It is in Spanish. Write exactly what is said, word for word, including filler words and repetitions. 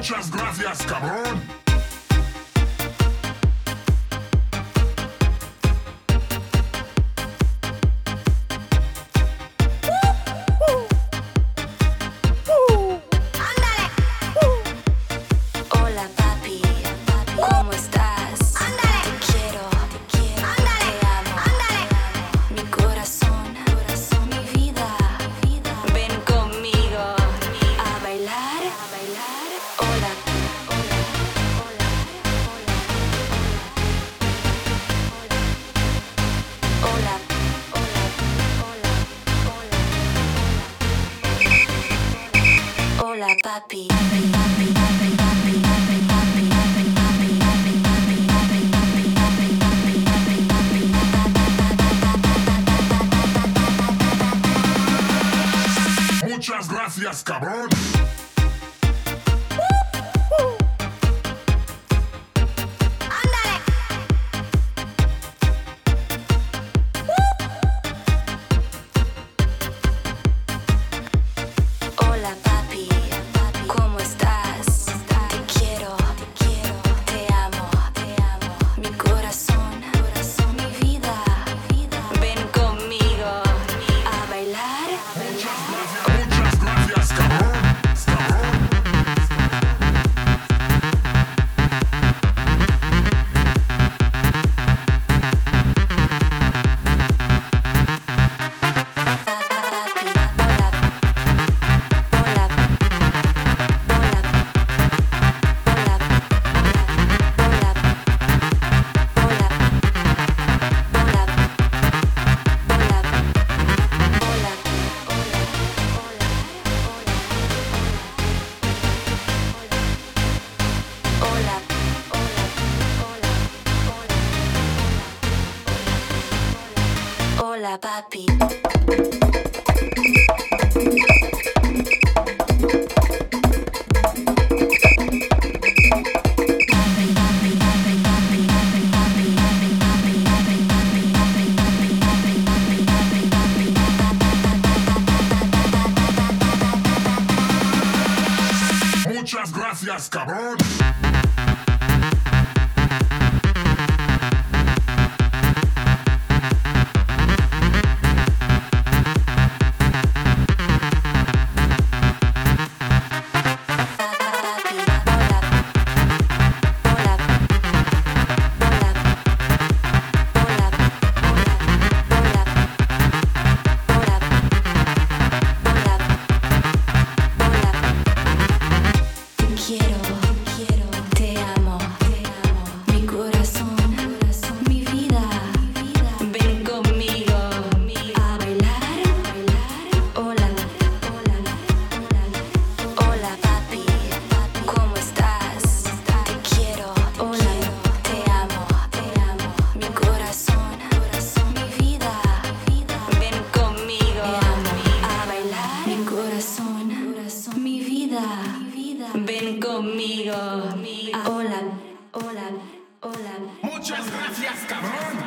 Muchas gracias, cabrón. Hola papi, ¿cómo estás? Te quiero, te quiero, te amo. Mi corazón, mi vida, ven conmigo a bailar. Hola, hola, hola, hola, hola, hola, hola, hola papi. Muchas gracias, cabrón. Hola papi, ¿cómo estás? Te quiero, te quiero, te amo, te amo. Mi corazón, mi vida, ven conmigo a bailar. Muchas gracias, cabrón. Hola papi. Muchas gracias, cabrón. Quiero, quiero, te amo, te amo. Mi corazón, mi vida, ven conmigo a bailar. Hola, hola, hola papi, ¿cómo estás? Te quiero, hola, te amo, te amo. Mi corazón, mi vida, ven conmigo a bailar. Mi corazón, mi vida. Ven conmigo. Hola, hola, hola. Muchas gracias, cabrón.